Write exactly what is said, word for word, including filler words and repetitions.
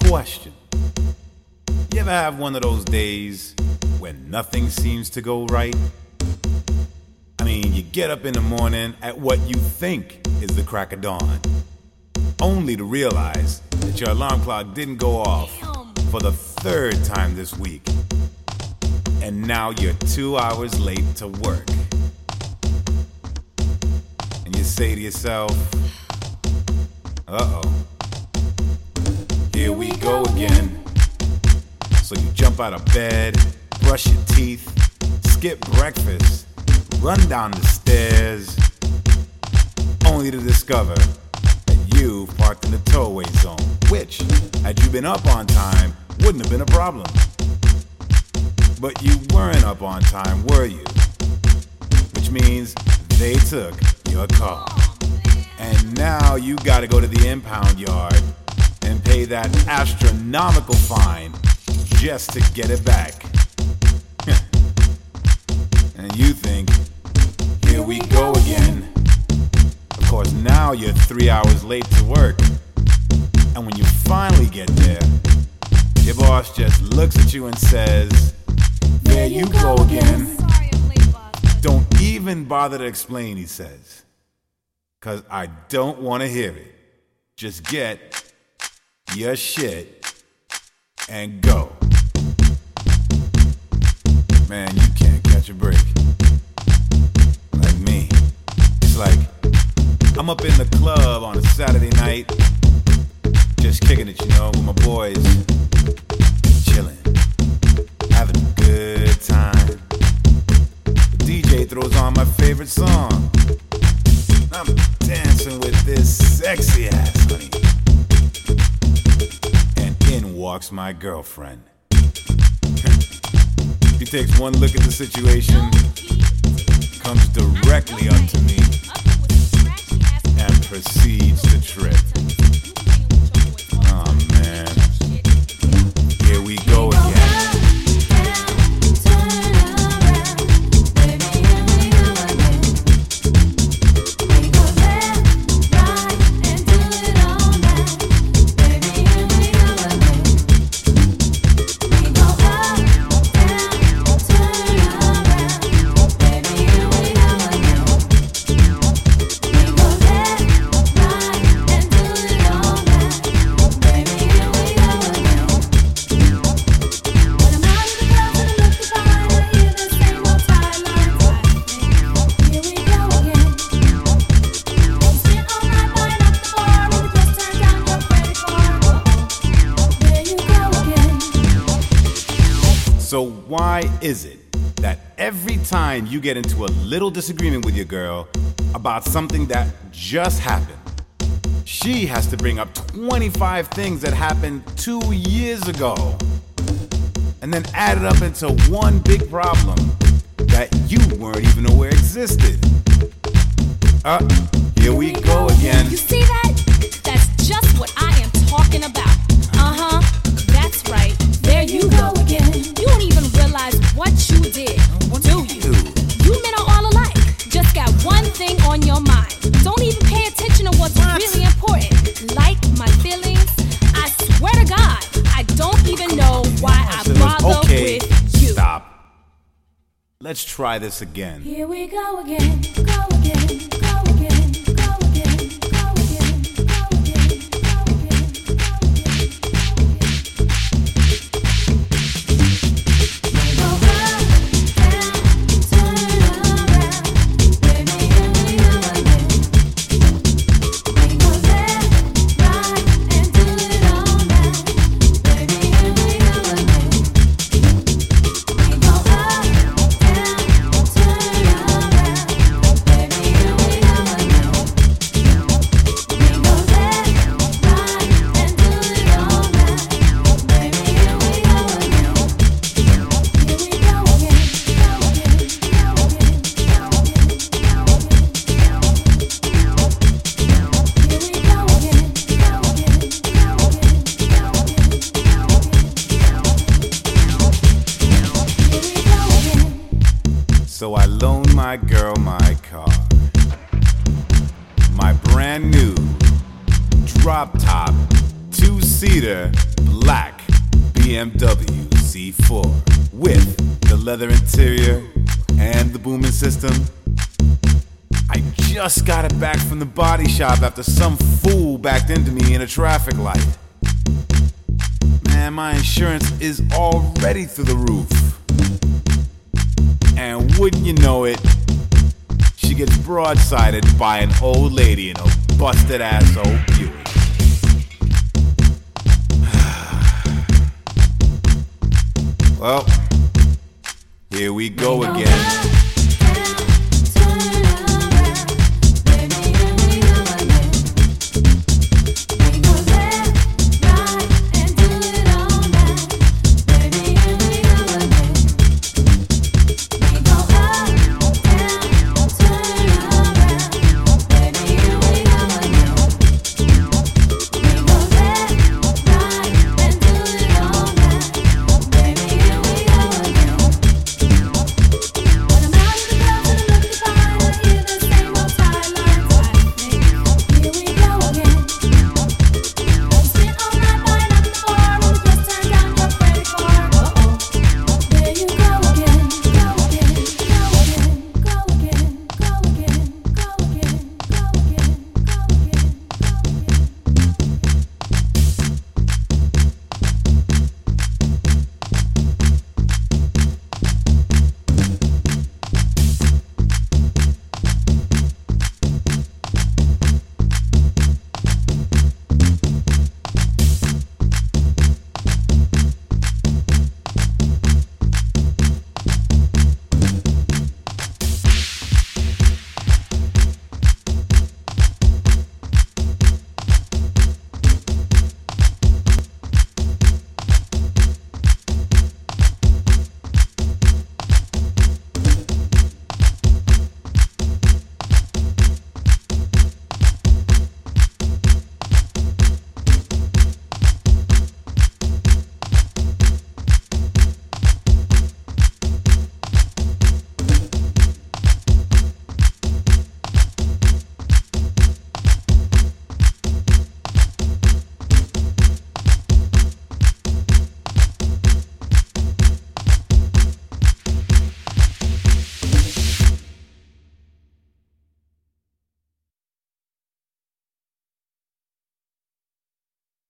question. You ever have one of those days when nothing seems to go right? I mean, you get up in the morning at what you think is the crack of dawn, only to realize that your alarm clock didn't go off for the third time this week. And now you're two hours late to work. And you say to yourself, uh-oh, here we go again. So you jump out of bed, brush your teeth, skip breakfast, run down the stairs, only to discover that you've parked in the towaway zone, which, had you been up on time, wouldn't have been a problem. But you weren't up on time, were you? Which means they took your car. And now you gotta go to the impound yard and pay that astronomical fine just to get it back. And you think, here we go again. Of course, now you're three hours late to work. And when you finally get there, your boss just looks at you and says, there you go again. Don't even bother to explain, he says, 'cause I don't want to hear it. Just get your shit and go. Man, you can't catch a break. Like me. It's like I'm up in the club on a Saturday night, just kicking it, you know, with my boys, chilling, having a good time. The D J throws on my favorite song. I'm dancing with this sexy ass, honey. And in walks my girlfriend. She takes one look at the situation, comes directly up to me, and proceeds to trip. Oh man, here we go again. So why is it that every time you get into a little disagreement with your girl about something that just happened, she has to bring up twenty-five things that happened two years ago and then add it up into one big problem that you weren't even aware existed? Uh, here we go again. You see that? That's just what I am talking about. Uh-huh, that's right. There you go again. You don't even realize what you did, what do you? do? You men are all alike. Just got one thing on your mind. Don't even pay attention to what's What? really important. Like my feelings, I swear to God, I don't even know why I bother Okay, with you. stop. Let's try this again. Here we go again, go again, go again, go again, go again, go again, go again, go up, down, turn around, baby, here we go again. We go left, right, and do it all night, baby, here we go again. We go up, down, turn around, baby, here we go again. We go left, right, and do it all night, baby, here we go again. Here we go again, go again, go again, go again, go again, go again. Here we go again, go again, go again, go again, go again. Here we go again. So I loaned my girl my car, my brand new drop top two-seater black B M W Z four with the leather interior and the booming system. I just got it back from the body shop after some fool backed into me in a traffic light. Man, my insurance is already through the roof. And wouldn't you know it, she gets broadsided by an old lady in a busted ass old Buick.